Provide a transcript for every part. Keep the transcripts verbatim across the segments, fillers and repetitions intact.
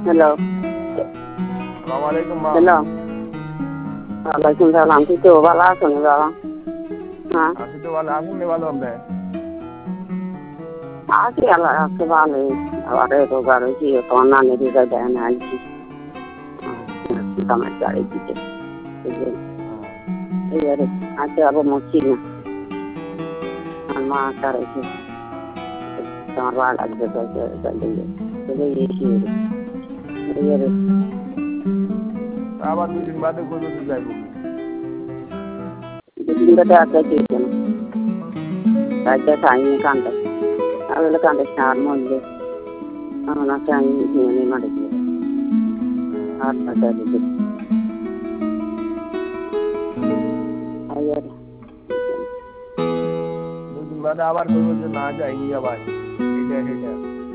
Hello. সালাম আলাইকুম মা। হ্যালো। ওয়ালাইকুম সালাম। তুই তো ভালো আছো না বাবা? হ্যাঁ। আছি তো ভালো। আপনি ভালো আপনি? আছি আল্লাহ রাখছে ভালোই। আবার রোগার হয়েছি তোমার নানি রোগা দেয় না আছি। আমার গাড়ি দিতে এবারে আছে আবার মরছি না। আমার মা আসার হয়েছে তোমার ভালো লাগবে এবারে আবার দুদিন বাদে কই বলতে যাইব দুদিন বাদে আসলে কি কেন রাজ্যে খাইনি কান্দে আসলে কান্দে সার মরলে আমার আছে আমি নিয়ে মারে দিয়ে আর বাজার দিতে দুদিন বাদে আবার কই বলতে না যাই আবার এটা এটা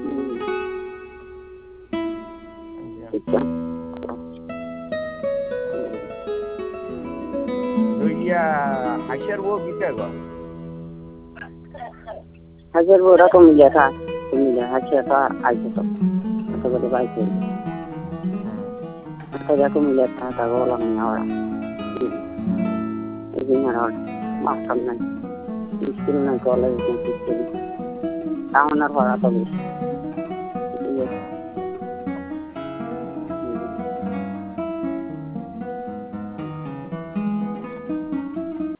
ইয়া হাসিয়ার বউ কিটা গো হাজার বড় কমিলে থা কমিলে হাসিয়া থা আইছে তো তো বলে বাইছে তো যা কমিলে থা তা বলা না ahora এই দিন আর মাস্টার নাই স্কুল নাই কলেজ নাই কিছু তাও না পড়া তো